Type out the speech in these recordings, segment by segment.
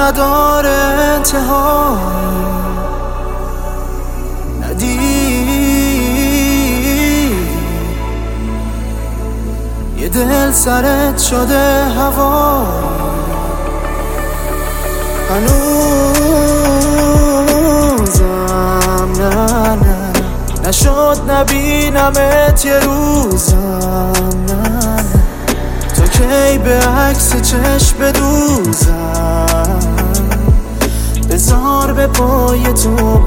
نداره انتهای، ندیدی یه دل سرت شده هوایی، هنوزم نه نشد نبینمت یه روزم، نه تا کی به عکس چشم بدوزم، بذار به پای تو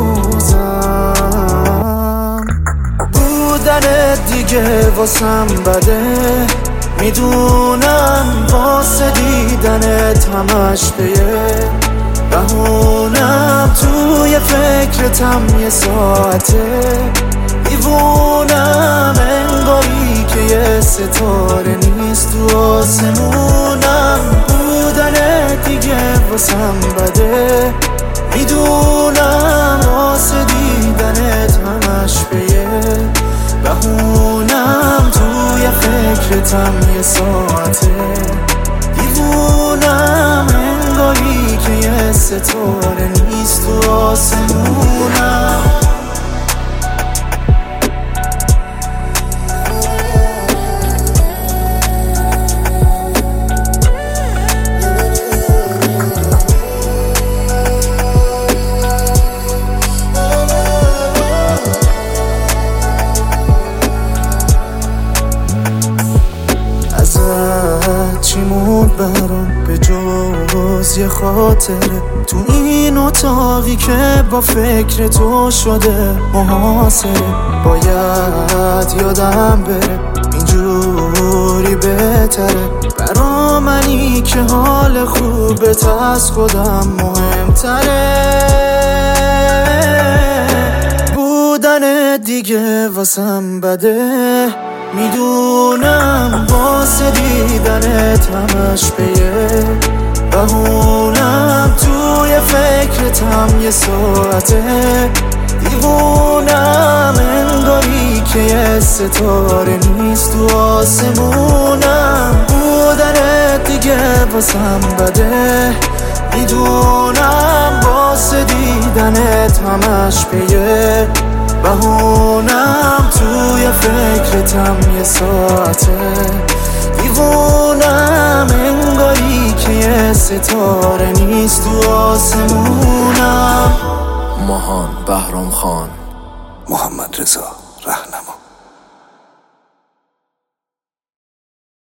بسوزم. بودنت دیگه واسم بده، میدونم واسه دیدنت همش بیه بهونم، توی فکرتم یه ساعته دیوونم، انگاری که یه ستاره نیست تو آسمونم. بودنت دیگه واسم بده، میدونم واسه دیدنت همش بیه بهونم، توی فکرتم یه ساعته دیوونم، انگاری که یه ستاره نیست تو آسمونم. چی موند برام به جز یه خاطره تو این اتاقی که با فکر تو شده محاصره؟ باید یادم بره اینجوری بهتره برا منی که حال خوبت از خودم مهمتره. بودن دیگه واسم بده، میدونم واسه دیدنت همش بیه بهونم، توی فکرتم یه ساعته دیوونم، انگاری که یه ستاره نیست تو آسمونم. بودنت دیگه واسم بده، میدونم واسه دیدنت همش بیه بهونم، توی فکرتم یه ساعته دیوونم، انگاری که یه ستاره نیست تو آسمونم. ماهان بهرام خان، محمد رضا رهنما.